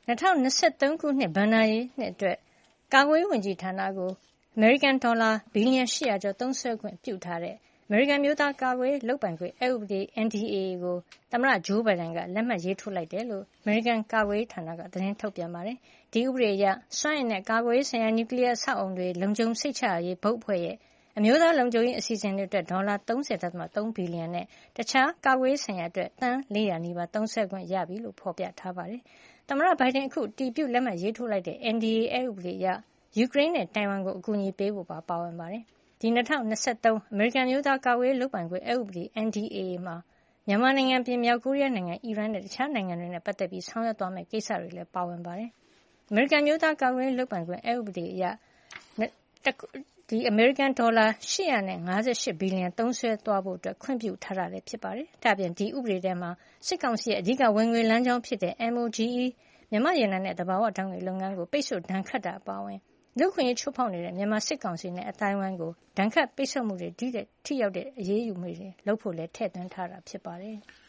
2023 ခုနှစ်ဘဏ္ဍာရေးနှစ်အတွက်ကာကွယ်ရေးဝန်ကြီးဌာနကိုအမေရိကန်ဒေါ်လာဘီလီယံ800ကျော်သုံးစွဲခွင့်ပြုထားတဲ့အမေရိကန်မျိုးသားကာကွယ်ရေးလုပ်ပိုင်ခွင့်အက်ဥပဒေ NDAA ကိုသမ္မတဂျိုးဘိုင်ဒန်ကလက်မှတ်ရေးထိုးလိုက်တယ်လို့အမေရိကန်ကာကွယ်ရေးဌာနကသတင်းထုတ်ပြန်ပါတယ်။ဒီဥပဒေအရစွမ်းအင်နဲ့ကာကွယ်ရေးဆိုင်ရာနျူကလ িয়ার အဆောက်အအုံတွေလုံခြုံစိတ်ချရရေးဘုတ်အဖွဲ့ရဲ့အမျိုးသားလုံခြုံရေးအစီအစဉ်တွေအတွက်ဒေါ်လာ 30.3 ဘီလီယံနဲ့တခြားကာကွယ်ရေးဆိုင်ရာအတွက်သန်း400နီးပါးသုံးစွဲခွင့်ရပြီလို့ဖော်ပြထားပါတယ်။သမ္မတဘိုင်ဒန်အခုအတည်ပြုလက်မှတ်ရေးထိုးလိုက်တဲ့ NDAA အက်ဥပဒေအရယူကရိန်းနဲ့တိုင်ဝမ်ကိုအကူအညီပေးဖို့ပါဝင်ပါတယ်။ဒီ2023အမေရိကန်မျိုးသားကာကွယ်ရေးလုပ်ပိုင်ခွင့်အက်ဥပဒေ NDAA မှာမြန်မာနိုင်ငံပြင်မြောက်ကိုရီးယားနိုင်ငံအီရန်နဲ့တခြားနိုင်ငံတွေနဲ့ပတ်သက်ပြီးဆောင်ရွက်သွားမယ့်ကိစ္စတွေလည်းပါဝင်ပါတယ်။အမေရိကန်မျိုးသားကာကွယ်ရေးလုပ်ပိုင်ခွင့်အက်ဥပဒေအရအမေရိကန်ဒေါ်လာ858ဘီလီယံသုံးစွဲသွားဖို့ခွင့်ပြုထားတာလည်းဖြစ်ပါတယ်။ဒါ့အပြင်ဒီဥပဒေထဲမှာစစ်ကောင်စီရဲ့အဓိကဝင်ငွေလမ်းကြောင်းဖြစ်တဲ့ MOGE မြန်မာ့ရေနံနဲ့သဘာဝဓါတ်ငွေ့လုပ်ငန်းကိုပိတ်ဆို့ဒဏ်ခတ်တာအပါအဝင်လူ့အခွင့်အရေးချိုးဖောက်နေတဲ့မြန်မာစစ်ကောင်စီနဲ့အသိုင်းအဝိုင်းကိုဒဏ်ခတ်ပိတ်ဆို့မှုတွေထိရောက်တဲ့အရေးယူမှုတွေလုပ်ဖို့လည်းထည့်သွင်းထားတာဖြစ်ပါတယ်။